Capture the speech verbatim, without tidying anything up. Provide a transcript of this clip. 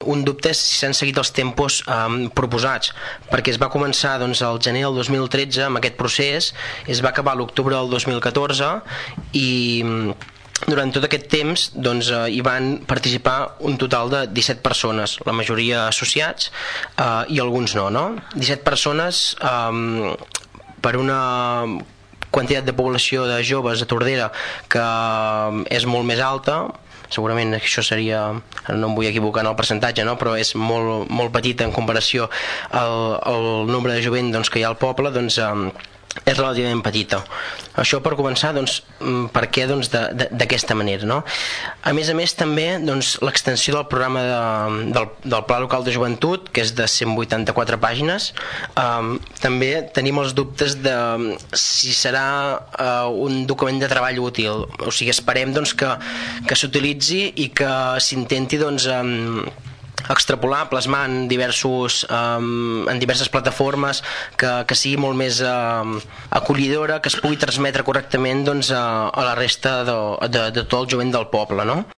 un dubte és si s'han seguit els tempos eh, proposats, perquè es va començar doncs, al gener del dos mil tretze amb aquest procés, es va acabar a l'octubre del dos mil catorze i durant tot aquest temps doncs, eh, hi van participar un total de disset persones, la majoria associats eh, i alguns no, no? disset persones eh, per una quantitat de població de joves a Tordera que és molt més alta. Segurament això seria, no em vull equivocar en el percentatge, no? Però és molt, molt petit en comparació al, al nombre de jovent doncs, que hi ha al poble, doncs eh, és relativament petita. Això per començar, doncs, per què doncs, d'aquesta de, manera, no? A més a més també doncs, l'extensió del programa de, del, del Pla Local de Joventut, que és de cent vuitanta-quatre pàgines. Um, també tenim els dubtes de si serà uh, un document de treball útil, o sigui, esperem doncs, que, que s'utilitzi i que s'intenti doncs, um, extrapolar, plasmar en, diversos, um, en diverses plataformes, que, que sigui molt més um, acollidora, que es pugui transmetre correctament doncs, a, a la resta de, de, de tot el jovent del poble, no?